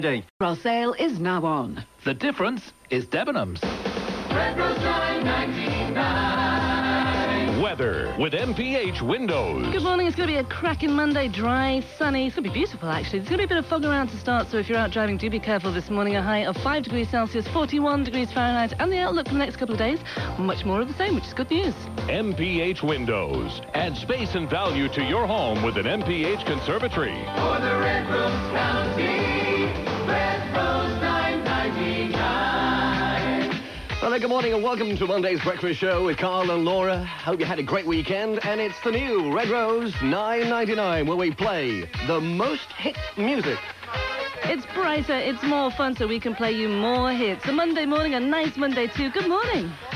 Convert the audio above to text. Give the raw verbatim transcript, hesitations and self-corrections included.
Day. Our sale is now on. The difference is Debenhams. Red Rose nine ninety-nine. Weather with M P H Windows. Good morning. It's going to be a cracking Monday, dry, sunny. It's going to be beautiful, actually. There's going to be a bit of fog around to start, so if you're out driving, do be careful this morning. A high of five degrees Celsius, forty-one degrees Fahrenheit, and the outlook for the next couple of days, much more of the same, which is good news. M P H Windows. Add space and value to your home with an M P H conservatory. For the Red Rose County, Red Rose nine ninety-nine. Hello, good morning and welcome to Monday's Breakfast Show with Carl and Laura. Hope you had a great weekend, and it's the new Red Rose nine ninety-nine where we play the most hit music. It's brighter, it's more fun, so we can play you more hits. A Monday morning, a nice Monday too. Good morning.